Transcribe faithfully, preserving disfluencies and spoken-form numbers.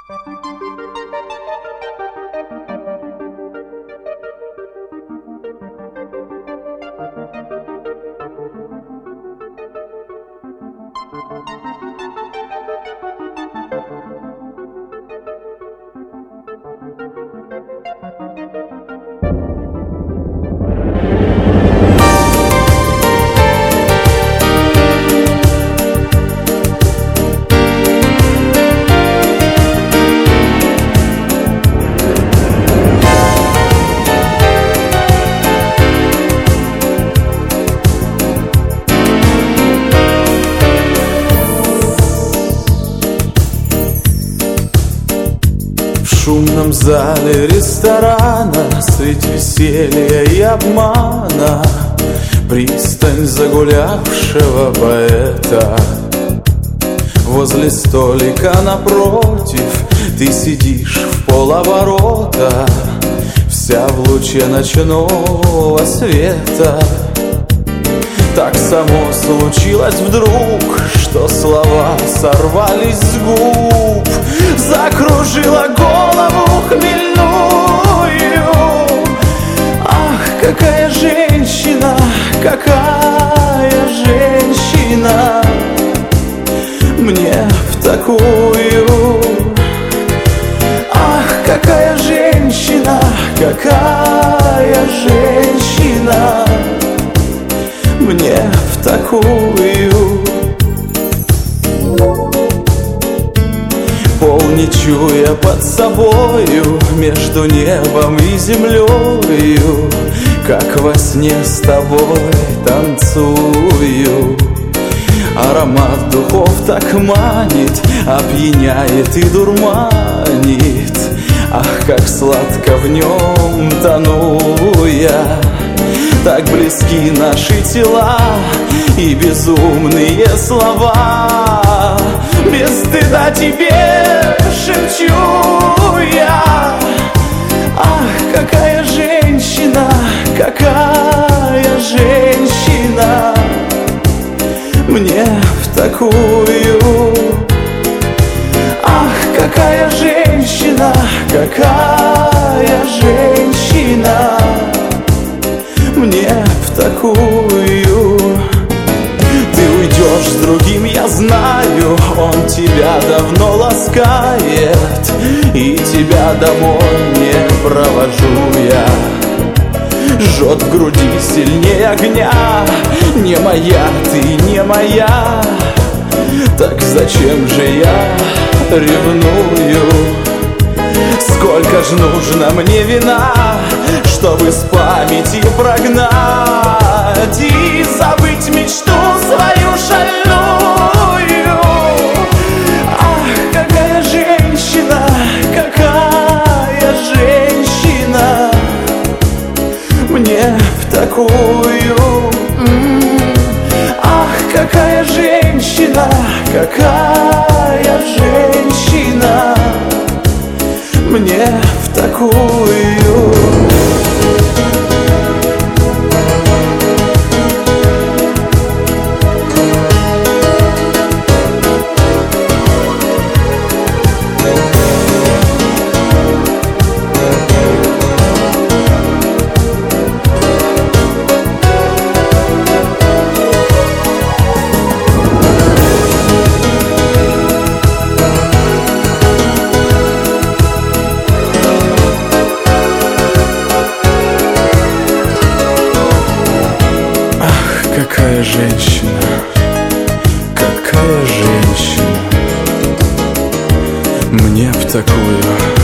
В шумном зале ресторана средь веселья и обмана пристань загулявшего поэта. Возле столика напротив ты сидишь в полоборота, вся в луче ночного света. Так само случилось вдруг, что слова сорвались с губ, закружила голову хмельную. Ах, какая женщина, какая женщина, мне в такую. Ах, какая женщина, какая женщина, мне в такую. Пол не чуя под собою, между небом и землею, как во сне с тобой танцую. Аромат духов так манит, опьяняет и дурманит. Ах, как сладко в нем тону я. Так близки наши тела и безумные слова. Без стыда тебе шепчу я. Ах, какая женщина, какая женщина, мне в такую. Ах, какая женщина, какая женщина, мне в такую. Ты уйдешь с другим, я знаю, он тебя давно ласкает, и тебя домой не провожу я. Жжет в груди сильнее огня, не моя ты, не моя. Так зачем же я ревную? Сколько ж нужно мне вина, чтобы с памяти прогнать и забыть мечту свою шальную. Ах, какая женщина, какая женщина, мне в такую. Ах, какая женщина, какая женщина, мне в такую. Какая женщина, какая женщина, мне в такую.